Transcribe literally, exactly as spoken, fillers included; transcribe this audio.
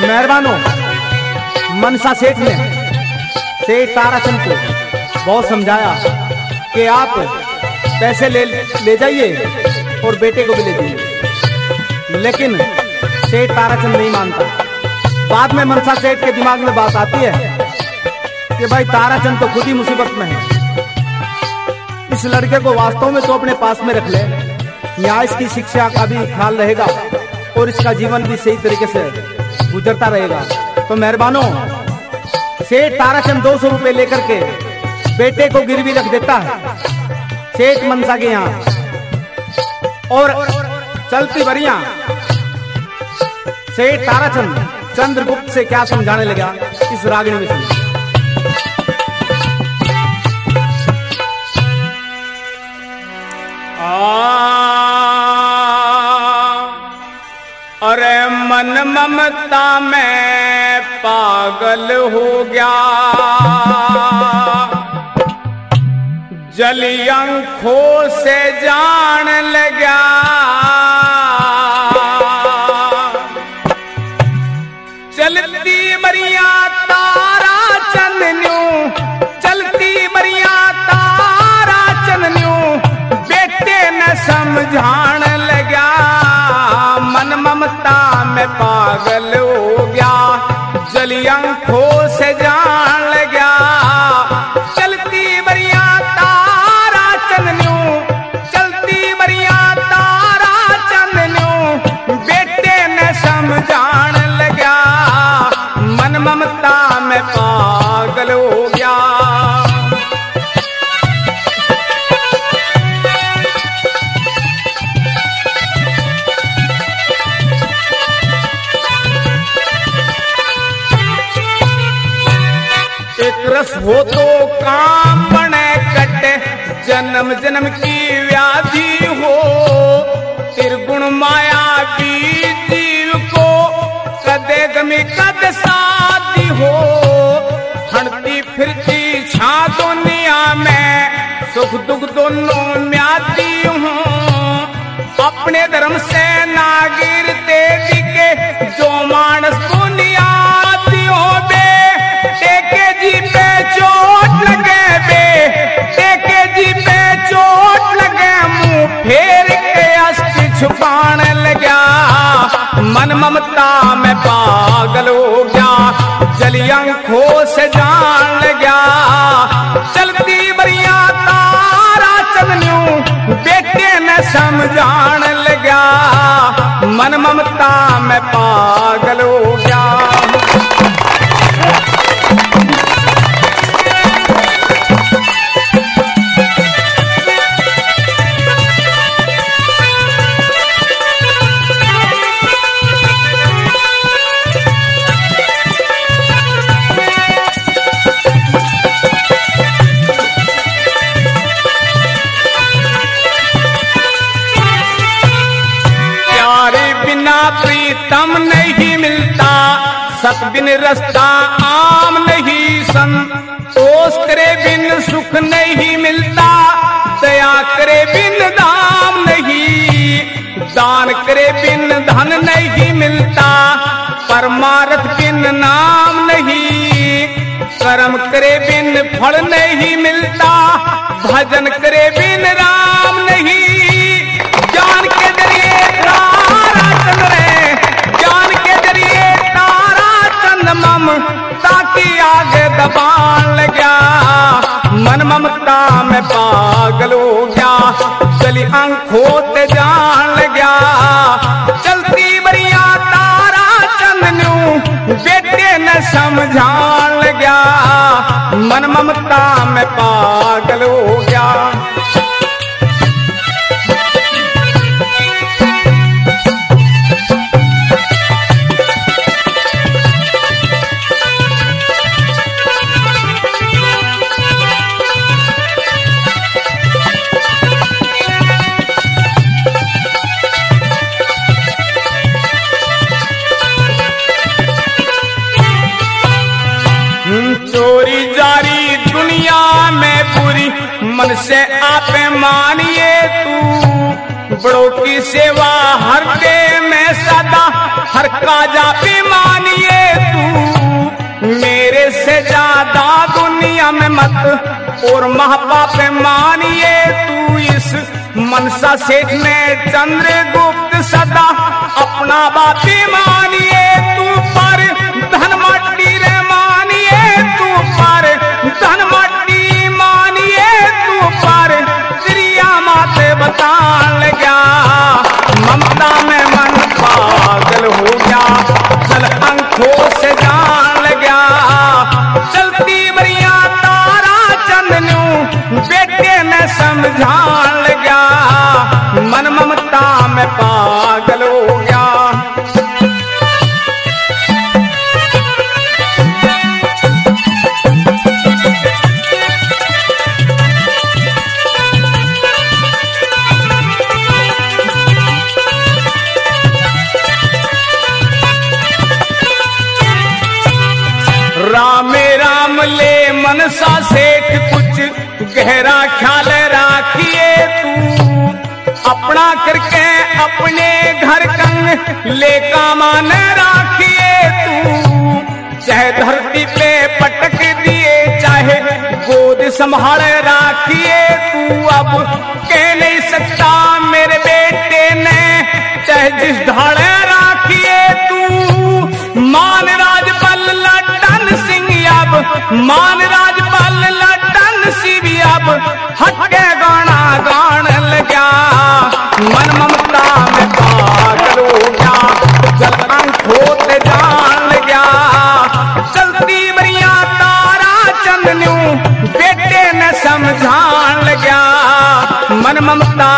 मेहरबानो मनसा सेठ ने सेठ ताराचंद को बहुत समझाया कि आप पैसे ले ले जाइए और बेटे को भी ले जाइए, लेकिन सेठ ताराचंद नहीं मानता। बाद में मनसा सेठ के दिमाग में बात आती है कि भाई ताराचंद तो खुद ही मुसीबत में है, इस लड़के को वास्तव में तो अपने पास में रख ले, यहाँ इसकी शिक्षा का भी ख्याल रहेगा और इसका जीवन भी सही तरीके से गुजरता रहेगा। तो मेहरबानो सेठ ताराचंद दो सौ रुपए लेकर के बेटे को गिरवी रख देता है सेठ मनसा के यहाँ, और चलती बरिया सेठ ताराचंद चंद्रगुप्त से क्या समझाने लगा इस रागिणी में सुनिए। अरे मन ममता में पागल हो गया, जली आंखों से जान लगा, चलती बरिया तारा चंदन्यू, चलती बरिया तारा चंदन्यू, बेटे न समझान लगा, मन ममता में पागल हो गया, जली आंखों से जान लगा, चलती बरिया तारा चंदन्यू, चलती बरिया तारा चंदन्यू, बेटे ने समझान लगा, मन ममता में पागल हो गया। एक रस हो तो काम बने कटे, जन्म जन्म की व्याधि हो, त्रिगुण माया की जीव को, कदे गमी कद साथी हो, हंसती फिरती छा दुनिया में, सुख दुख दोनों म्याती हूँ, अपने धर्म से ना गिरते दिखे, जो मानस दुनिया हो बे, टेके जी पे चोट लगे बे, टेके जी पे चोट लगे, मुंह फेर के अस्थि छुपान लगा, मन ममता में पागल हो गया, जली आंखों से जान लगा, चलती बरिया तारा चंदन्यू, बेटे न समझान लगा, मन ममता में पागल हो गया। प्रीतम नहीं मिलता, सत बिन रास्ता आम नहीं, संतोष करे बिन सुख नहीं मिलता, दया करे बिन दाम नहीं, दान करे बिन धन नहीं मिलता, परमार्थ बिन नाम नहीं, कर्म करे बिन फल नहीं मिलता, भजन करे बिन राम नहीं, ज्ञान के जरिए तारा चंद रे, ज्ञान के जरिए तारा चंद मम, ताकि आगे दबान लगा, मन ममता में पागल हो गया, चली आंखों ते जान लगा, चलती बरिया तारा चंदन्यू, बेटे न समझान लगा, मन ममता में पागल हो गया। चोरी जारी दुनिया में बुरी, मन से आपे मानिए तू, बड़ों की सेवा हर दे में सदा, हर काजा पे मानिए तू, मेरे से ज्यादा दुनिया में मत और महापाप मानिए तू। इस मनसा सेठ में चंद्रगुप्त सदा अपना बाप मानिए तू, पर धन मट्टी रे मानिए तू, पर धन मट्टी मानिए तू, पर क्रिया माते बतान लगा। ममता में मन पागल हो गया, जल अंखों से जान लगा। चलती बरिया तारा चंदनू बेटे ने समझान लगा, मन ममता में पागल हो गया। राम राम ले मनसा सेठ कुछ गहरा ख्याल राखिए तू, अपना करके अपने घर कंग ले कामान राखिए तू। चाहे धरती पे पटक दिए चाहे गोद संभाल राखिए तू, अब कह नहीं सकता मेरे बेटे ने चाहे जिस ढाले राखिए तू। मान राजपाल लट्टन सिंह अब, मान राजपाल लट्टन सिंह अब हटके गाना गान लगा, मन ममता में पागल हो गया, जल अंखों से जान लगा। चलती बरिया तारा चंदनू बेटे ने समझान लगा, मन ममता